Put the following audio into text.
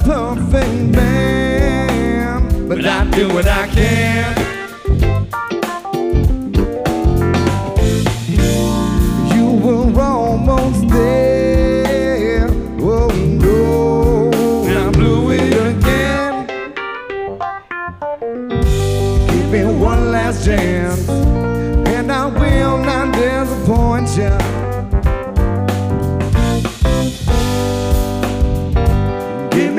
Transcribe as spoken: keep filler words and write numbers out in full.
perfect man, but I do what I can. You were almost there. Oh no, I blew it again. Give me one last chance, and I will not disappoint you.